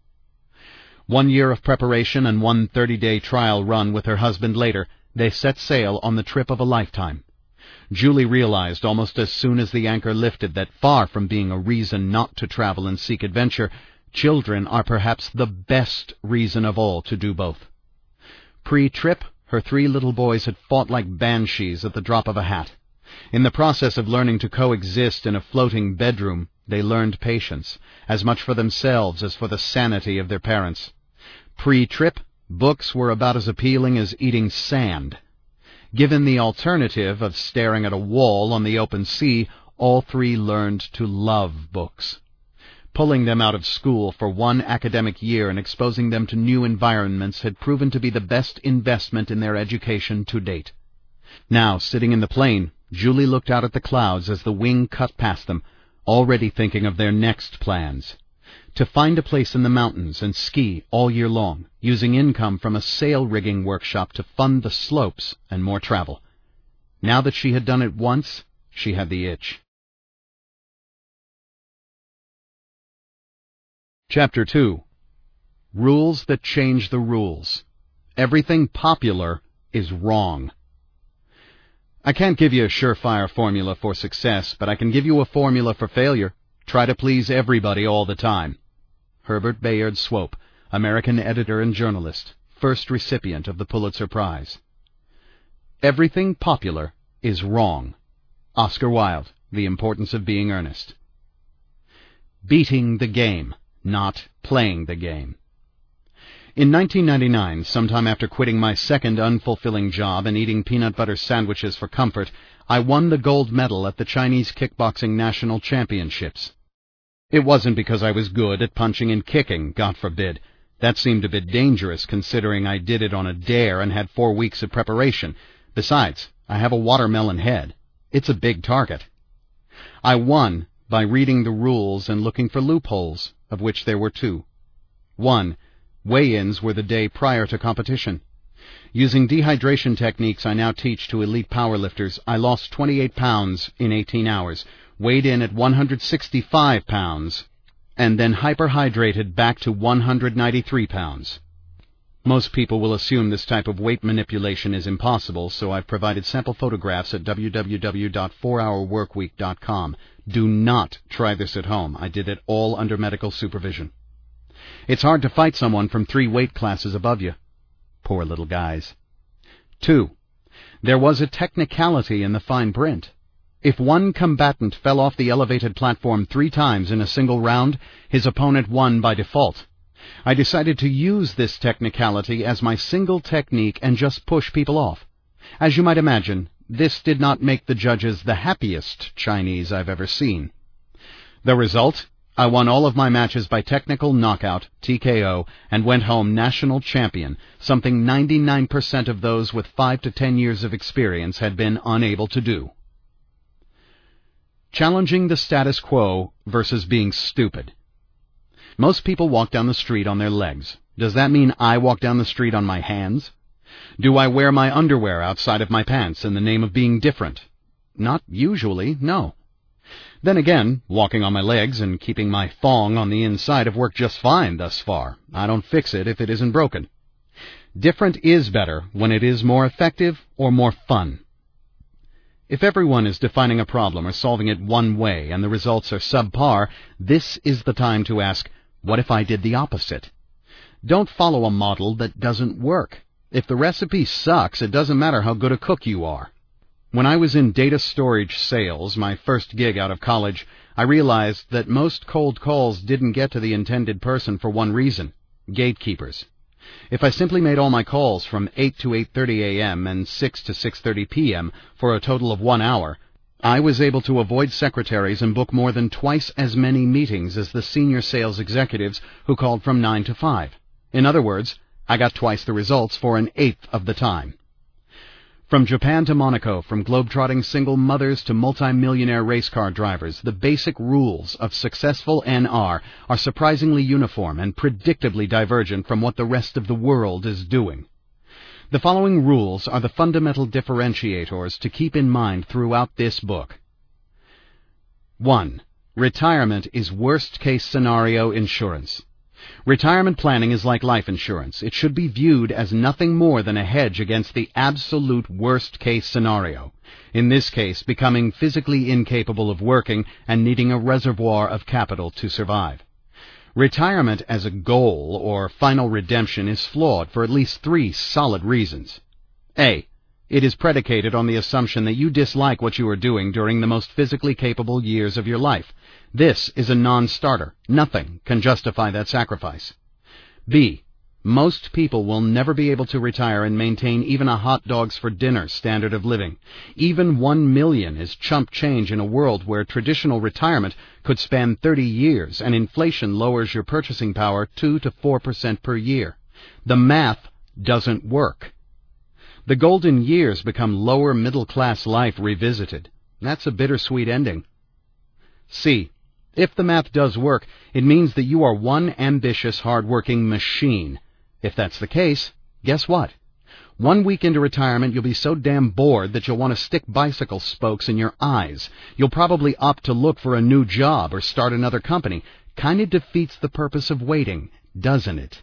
One year of preparation and one thirty-day trial run with her husband later, they set sail on the trip of a lifetime. Julie realized almost as soon as the anchor lifted that far from being a reason not to travel and seek adventure, children are perhaps the best reason of all to do both. Pre-trip, her three little boys had fought like banshees at the drop of a hat. In the process of learning to coexist in a floating bedroom, they learned patience, as much for themselves as for the sanity of their parents. Pre-trip, books were about as appealing as eating sand. Given the alternative of staring at a wall on the open sea, all three learned to love books. Pulling them out of school for one academic year and exposing them to new environments had proven to be the best investment in their education to date. Now, sitting in the plane, Julie looked out at the clouds as the wing cut past them, already thinking of their next plans. To find a place in the mountains and ski all year long, using income from a sail rigging workshop to fund the slopes and more travel. Now that she had done it once, she had the itch. Chapter two. Rules that change the rules. Everything popular is wrong. I can't give you a surefire formula for success, but I can give you a formula for failure. Try to please everybody all the time. Herbert Bayard Swope, American editor and journalist, first recipient of the Pulitzer Prize. Everything popular is wrong. Oscar Wilde, The Importance of Being Earnest. Beating the game, not playing the game. In nineteen ninety-nine, sometime after quitting my second unfulfilling job and eating peanut butter sandwiches for comfort, I won the gold medal at the Chinese Kickboxing National Championships. It wasn't because I was good at punching and kicking, God forbid. That seemed a bit dangerous considering I did it on a dare and had four weeks of preparation. Besides, I have a watermelon head. It's a big target. I won by reading the rules and looking for loopholes, of which there were two. One, weigh-ins were the day prior to competition. Using dehydration techniques I now teach to elite powerlifters, I lost twenty-eight pounds in eighteen hours, weighed in at one hundred sixty-five pounds, and then hyperhydrated back to one hundred ninety-three pounds. Most people will assume this type of weight manipulation is impossible, so I've provided sample photographs at w w w dot four hour work week dot com. Do not try this at home. I did it all under medical supervision. It's hard to fight someone from three weight classes above you. Poor little guys. Two, there was a technicality in the fine print. If one combatant fell off the elevated platform three times in a single round, his opponent won by default. I decided to use this technicality as my single technique and just push people off. As you might imagine, this did not make the judges the happiest Chinese I've ever seen. The result? I won all of my matches by technical knockout, T K O, and went home national champion, something ninety-nine percent of those with five to ten years of experience had been unable to do. Challenging the status quo versus being stupid. Most people walk down the street on their legs. Does that mean I walk down the street on my hands? Do I wear my underwear outside of my pants in the name of being different? Not usually, no. Then again, walking on my legs and keeping my thong on the inside have worked just fine thus far. I don't fix it if it isn't broken. Different is better when it is more effective or more fun. If everyone is defining a problem or solving it one way and the results are subpar, this is the time to ask, what if I did the opposite? Don't follow a model that doesn't work. If the recipe sucks, it doesn't matter how good a cook you are. When I was in data storage sales, my first gig out of college, I realized that most cold calls didn't get to the intended person for one reason: gatekeepers. If I simply made all my calls from eight to eight thirty a m and six to six thirty p m for a total of one hour, I was able to avoid secretaries and book more than twice as many meetings as the senior sales executives who called from nine to five. In other words, I got twice the results for an eighth of the time. From Japan to Monaco, from globetrotting single mothers to multi-millionaire race car drivers, the basic rules of successful N R are surprisingly uniform and predictably divergent from what the rest of the world is doing. The following rules are the fundamental differentiators to keep in mind throughout this book. one. Retirement is worst-case scenario insurance. Retirement planning is like life insurance. It should be viewed as nothing more than a hedge against the absolute worst-case scenario. In this case, becoming physically incapable of working and needing a reservoir of capital to survive. Retirement as a goal or final redemption is flawed for at least three solid reasons. A. It is predicated on the assumption that you dislike what you are doing during the most physically capable years of your life. This is a non-starter. Nothing can justify that sacrifice. B. Most people will never be able to retire and maintain even a hot dogs for dinner standard of living. Even one million is chump change in a world where traditional retirement could span thirty years and inflation lowers your purchasing power two to four percent per year. The math doesn't work. The golden years become lower middle-class life revisited. That's a bittersweet ending. C. If the math does work, it means that you are one ambitious, hard-working machine. If that's the case, guess what? One week into retirement, you'll be so damn bored that you'll want to stick bicycle spokes in your eyes. You'll probably opt to look for a new job or start another company. Kind of defeats the purpose of waiting, doesn't it?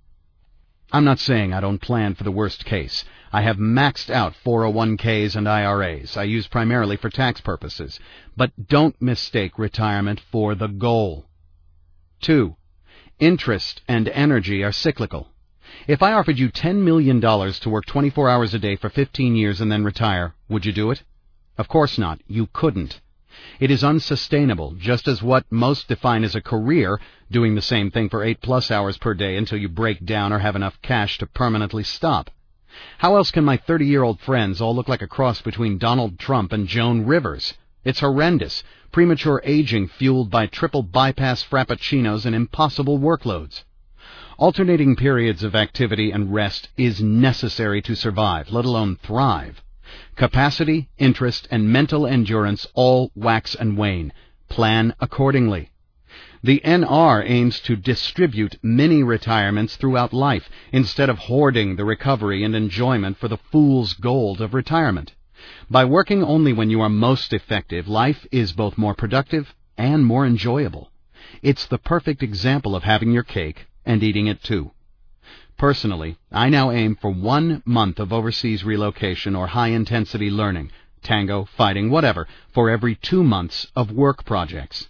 I'm not saying I don't plan for the worst case. I have maxed out four oh one k's and I R As I use primarily for tax purposes. But don't mistake retirement for the goal. Two. Interest and energy are cyclical. If I offered you ten million dollars to work twenty-four hours a day for fifteen years and then retire, would you do it? Of course not. You couldn't. It is unsustainable, just as what most define as a career, doing the same thing for eight plus hours per day until you break down or have enough cash to permanently stop. How else can my thirty-year-old friends all look like a cross between Donald Trump and Joan Rivers? It's horrendous. Premature aging fueled by triple bypass frappuccinos and impossible workloads. Alternating periods of activity and rest is necessary to survive, let alone thrive. Capacity, interest, and mental endurance all wax and wane. Plan accordingly. The N R aims to distribute mini retirements throughout life instead of hoarding the recovery and enjoyment for the fool's gold of retirement. By working only when you are most effective, life is both more productive and more enjoyable. It's the perfect example of having your cake and eating it too. Personally, I now aim for one month of overseas relocation or high-intensity learning, tango, fighting, whatever, for every two months of work projects.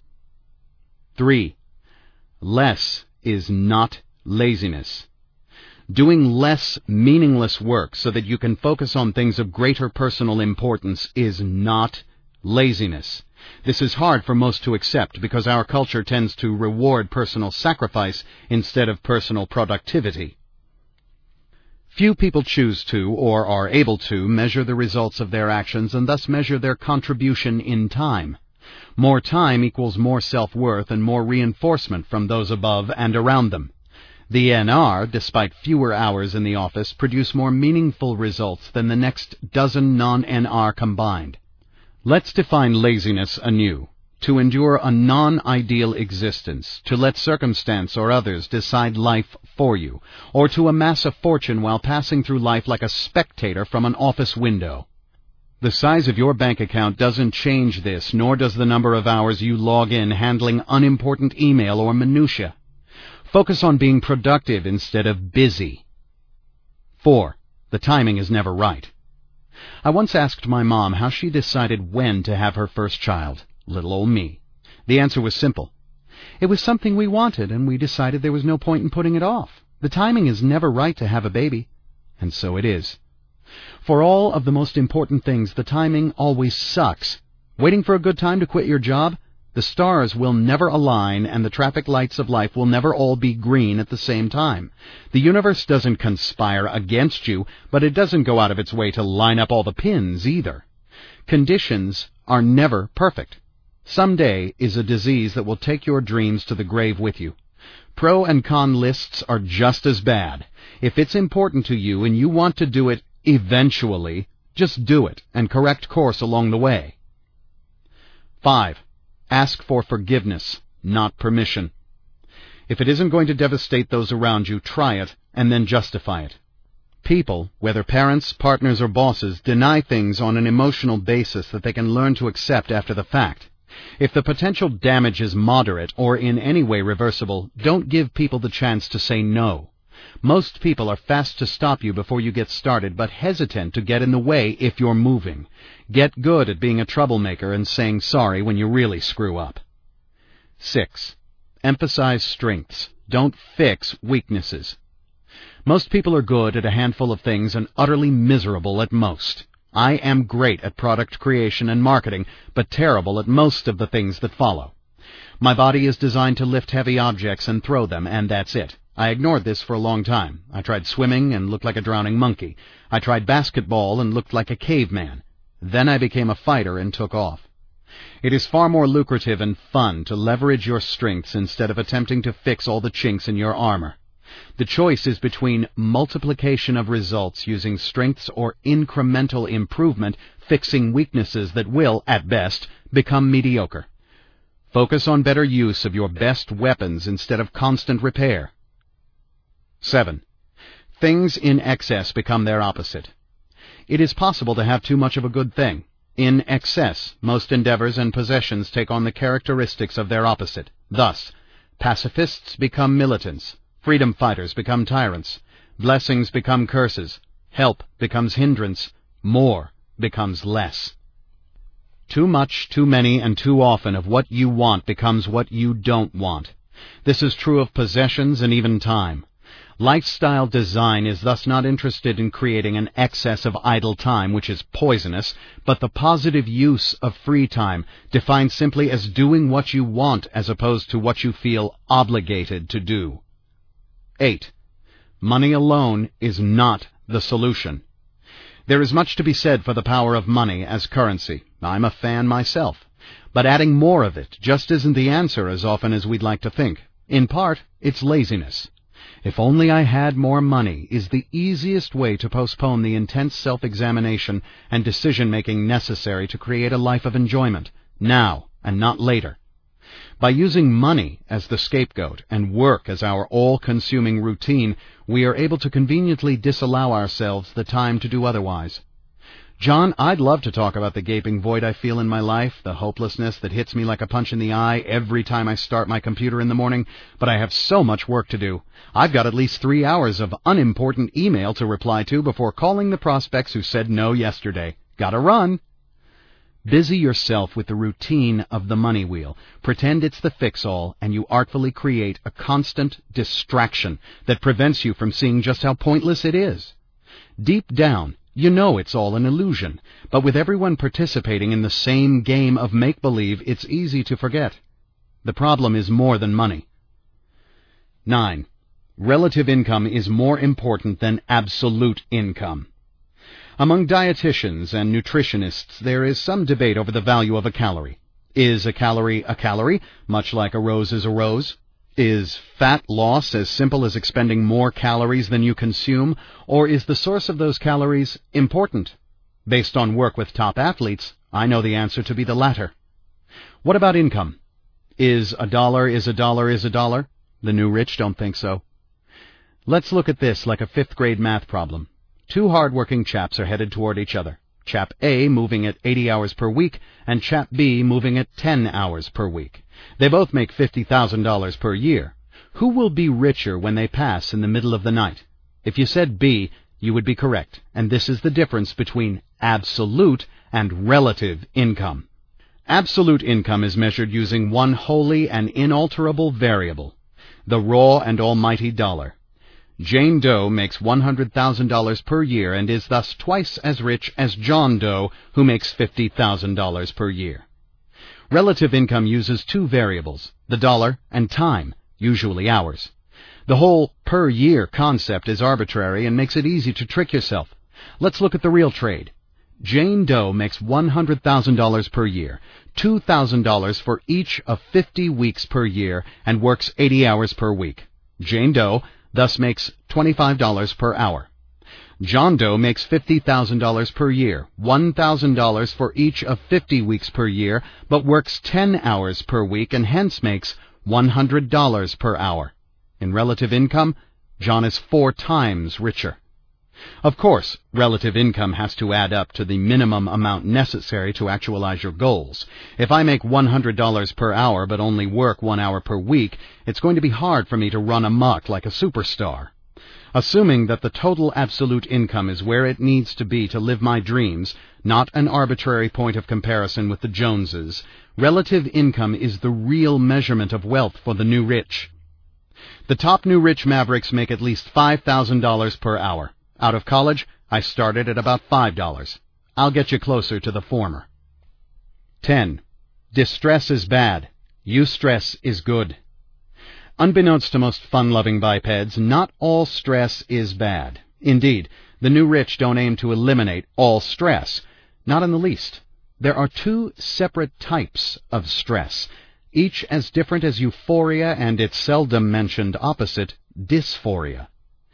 Three. Less is not laziness. Doing less meaningless work so that you can focus on things of greater personal importance is not laziness. This is hard for most to accept because our culture tends to reward personal sacrifice instead of personal productivity. Few people choose to, or are able to, measure the results of their actions and thus measure their contribution in time. More time equals more self-worth and more reinforcement from those above and around them. The N R, despite fewer hours in the office, produce more meaningful results than the next dozen non-N R combined. Let's define laziness anew. To endure a non-ideal existence, to let circumstance or others decide life for you, or to amass a fortune while passing through life like a spectator from an office window. The size of your bank account doesn't change this, nor does the number of hours you log in handling unimportant email or minutia. Focus on being productive instead of busy. Four. The timing is never right. I once asked my mom how she decided when to have her first child, little old me. The answer was simple. It was something we wanted, and we decided there was no point in putting it off. The timing is never right to have a baby. And so it is. For all of the most important things, the timing always sucks. Waiting for a good time to quit your job? The stars will never align, and the traffic lights of life will never all be green at the same time. The universe doesn't conspire against you, but it doesn't go out of its way to line up all the pins either. Conditions are never perfect. Someday is a disease that will take your dreams to the grave with you. Pro and con lists are just as bad. If it's important to you and you want to do it eventually, just do it and correct course along the way. Five. Ask for forgiveness, not permission. If it isn't going to devastate those around you, try it and then justify it. People, whether parents, partners, or bosses, deny things on an emotional basis that they can learn to accept after the fact. If the potential damage is moderate or in any way reversible, don't give people the chance to say no. Most people are fast to stop you before you get started, but hesitant to get in the way if you're moving. Get good at being a troublemaker and saying sorry when you really screw up. Six. Emphasize strengths. Don't fix weaknesses. Most people are good at a handful of things and utterly miserable at most. I am great at product creation and marketing, but terrible at most of the things that follow. My body is designed to lift heavy objects and throw them, and that's it. I ignored this for a long time. I tried swimming and looked like a drowning monkey. I tried basketball and looked like a caveman. Then I became a fighter and took off. It is far more lucrative and fun to leverage your strengths instead of attempting to fix all the chinks in your armor. The choice is between multiplication of results using strengths or incremental improvement, fixing weaknesses that will, at best, become mediocre. Focus on better use of your best weapons instead of constant repair. Seven. Things in excess become their opposite. It is possible to have too much of a good thing. In excess, most endeavors and possessions take on the characteristics of their opposite. Thus, pacifists become militants. Freedom fighters become tyrants. Blessings become curses. Help becomes hindrance. More becomes less. Too much, too many, and too often of what you want becomes what you don't want. This is true of possessions and even time. Lifestyle design is thus not interested in creating an excess of idle time, which is poisonous, but the positive use of free time, defined simply as doing what you want as opposed to what you feel obligated to do. Eight. Money alone is not the solution. There is much to be said for the power of money as currency. I'm a fan myself. But adding more of it just isn't the answer as often as we'd like to think. In part, it's laziness. If only I had more money is the easiest way to postpone the intense self-examination and decision-making necessary to create a life of enjoyment, now and not later. By using money as the scapegoat and work as our all-consuming routine, we are able to conveniently disallow ourselves the time to do otherwise. John, I'd love to talk about the gaping void I feel in my life, the hopelessness that hits me like a punch in the eye every time I start my computer in the morning, but I have so much work to do. I've got at least three hours of unimportant email to reply to before calling the prospects who said no yesterday. Gotta run. Busy yourself with the routine of the money wheel. Pretend it's the fix-all, and you artfully create a constant distraction that prevents you from seeing just how pointless it is. Deep down, you know it's all an illusion, but with everyone participating in the same game of make-believe, it's easy to forget. The problem is more than money. Nine. Relative income is more important than absolute income. Among dietitians and nutritionists, there is some debate over the value of a calorie. Is a calorie a calorie, much like a rose is a rose? Is fat loss as simple as expending more calories than you consume, or is the source of those calories important? Based on work with top athletes, I know the answer to be the latter. What about income? Is a dollar is a dollar is a dollar? The new rich don't think so. Let's look at this like a fifth grade math problem. Two hard-working chaps are headed toward each other. Chap A moving at eighty hours per week, and Chap B moving at ten hours per week. They both make fifty thousand dollars per year. Who will be richer when they pass in the middle of the night? If you said B, you would be correct, and this is the difference between absolute and relative income. Absolute income is measured using one wholly and inalterable variable, the raw and almighty dollar. Jane Doe makes one hundred thousand dollars per year and is thus twice as rich as John Doe, who makes fifty thousand dollars per year. Relative income uses two variables, the dollar and time, usually hours. The whole per year concept is arbitrary and makes it easy to trick yourself. Let's look at the real trade. Jane Doe makes one hundred thousand dollars per year, two thousand dollars for each of fifty weeks per year, and works eighty hours per week. Jane Doe thus makes twenty-five dollars per hour. John Doe makes fifty thousand dollars per year, one thousand dollars for each of fifty weeks per year, but works ten hours per week and hence makes one hundred dollars per hour. In relative income, John is four times richer. Of course, relative income has to add up to the minimum amount necessary to actualize your goals. If I make one hundred dollars per hour but only work one hour per week, it's going to be hard for me to run amok like a superstar. Assuming that the total absolute income is where it needs to be to live my dreams, not an arbitrary point of comparison with the Joneses, relative income is the real measurement of wealth for the new rich. The top new rich mavericks make at least five thousand dollars per hour. Out of college, I started at about five dollars. I'll get you closer to the former. ten. Distress is bad. Eustress is good. Unbeknownst to most fun-loving bipeds, not all stress is bad. Indeed, the new rich don't aim to eliminate all stress. Not in the least. There are two separate types of stress, each as different as euphoria and its seldom-mentioned opposite, dysphoria.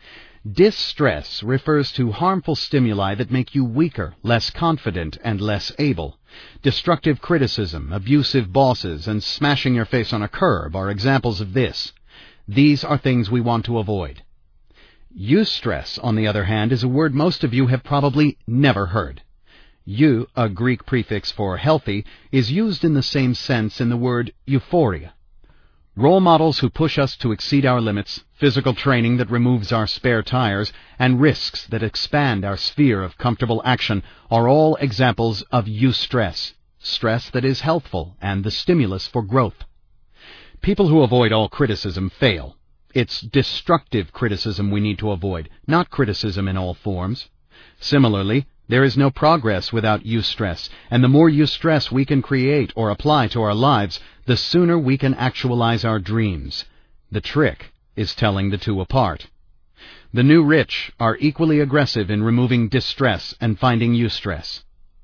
Distress refers to harmful stimuli that make you weaker, less confident, and less able. Destructive criticism, abusive bosses, and smashing your face on a curb are examples of this. These are things we want to avoid. Eustress, on the other hand, is a word most of you have probably never heard. Eu, a Greek prefix for healthy, is used in the same sense in the word euphoria. Role models who push us to exceed our limits, physical training that removes our spare tires, and risks that expand our sphere of comfortable action are all examples of eustress, stress that is healthful and the stimulus for growth. People who avoid all criticism fail. It's destructive criticism we need to avoid, not criticism in all forms. Similarly, there is no progress without eustress, and the more eustress we can create or apply to our lives, the sooner we can actualize our dreams. The trick is telling the two apart. The new rich are equally aggressive in removing distress and finding eustress.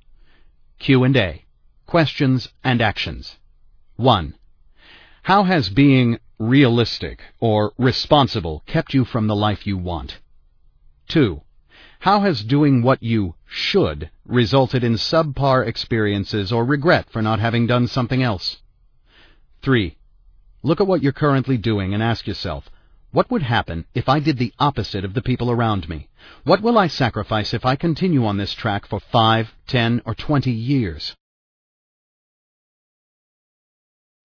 Q and A. Questions and actions. one. How has being realistic or responsible kept you from the life you want? two. How has doing what you should resulted in subpar experiences or regret for not having done something else? three. Look at what you're currently doing and ask yourself, what would happen if I did the opposite of the people around me? What will I sacrifice if I continue on this track for five, ten, or twenty years?